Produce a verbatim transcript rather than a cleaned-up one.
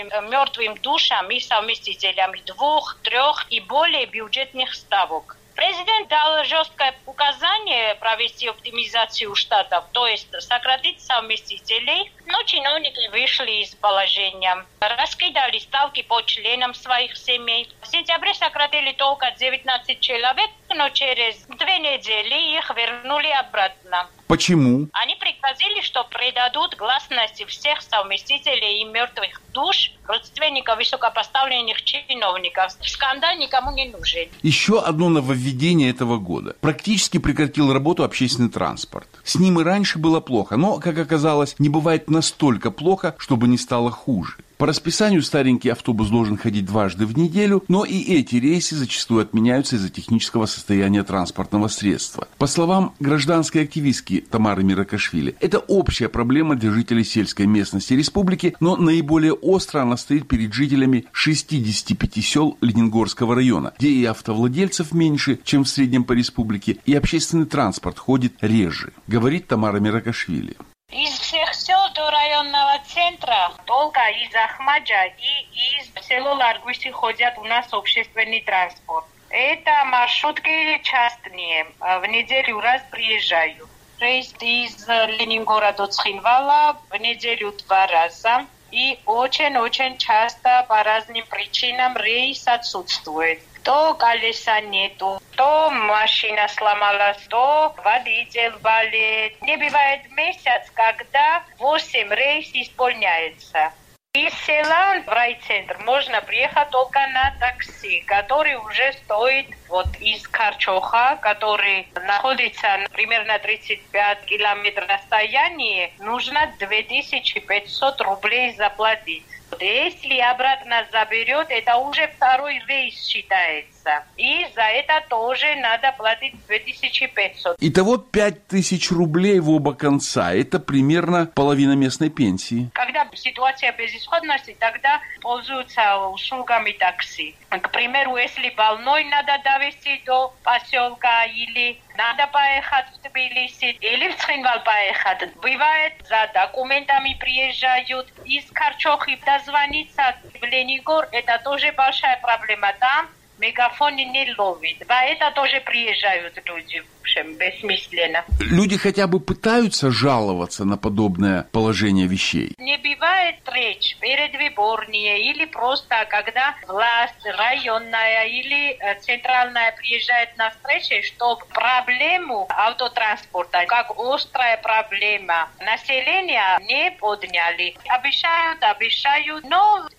мертвым душам и совместителям двух, трех и более бюджетных ставок. Президент дал жесткое указание провести оптимизацию штатов, то есть сократить совместителей, но чиновники вышли из положения, раскидали ставки по членам своих семей. В сентябре сократили только девятнадцать человек, но через две недели их вернули обратно. Почему? Они пригрозили, что предадут гласности всех совместителей и мертвых душ, родственников высокопоставленных чиновников. Скандал никому не нужен. Еще одно нововведение этого года. Практически прекратил работу общественный транспорт. С ним и раньше было плохо, но, как оказалось, не бывает настолько плохо, чтобы не стало хуже. По расписанию старенький автобус должен ходить дважды в неделю, но и эти рейсы зачастую отменяются из-за технического состояния транспортного средства. По словам гражданской активистки Тамары Миракашвили, это общая проблема для жителей сельской местности республики, но наиболее остро она стоит перед жителями шестидесяти пяти сел Ленингорского района, где и автовладельцев меньше, чем в среднем по республике, и общественный транспорт ходит реже, говорит Тамара Миракашвили. Из всех сел до районного центра только из Ахмаджа и из села Ларгуси ходят у нас общественный транспорт. Это маршрутки частные, в неделю раз приезжаю. Рейс из Ленингора до Цхинвала в неделю два раза. И очень-очень часто по разным причинам рейс отсутствует. То колеса нету, то машина сломалась, то водитель болеет. Не бывает месяц, когда восемь рейс исполняется. Из села в райцентр можно приехать только на такси, который уже стоит вот из Карчоха, который находится примерно тридцать пять километров расстоянии, нужно две тысячи пятьсот рублей заплатить. Если обратно заберет, это уже второй рейс считается. И за это тоже надо платить две тысячи пятьсот. Итого пять тысяч рублей в оба конца. Это примерно половина местной пенсии. Когда ситуация безысходности, тогда пользуются услугами такси. К примеру, если больной надо довести до поселка или надо поехать в Тбилиси или в Цхинвал поехать. Бывает, за документами приезжают из Карчохи дозвониться в Ленингор. Это тоже большая проблема. Там мегафон не ловит. За это тоже приезжают люди. В общем, бессмысленно. Люди хотя бы пытаются жаловаться на подобное положение вещей? Не бывает встреч передвыборные или просто когда власть районная или центральная приезжает на встречи, чтобы проблему автотранспорта, как острая проблема, населения не подняли. Обещают, обещают, но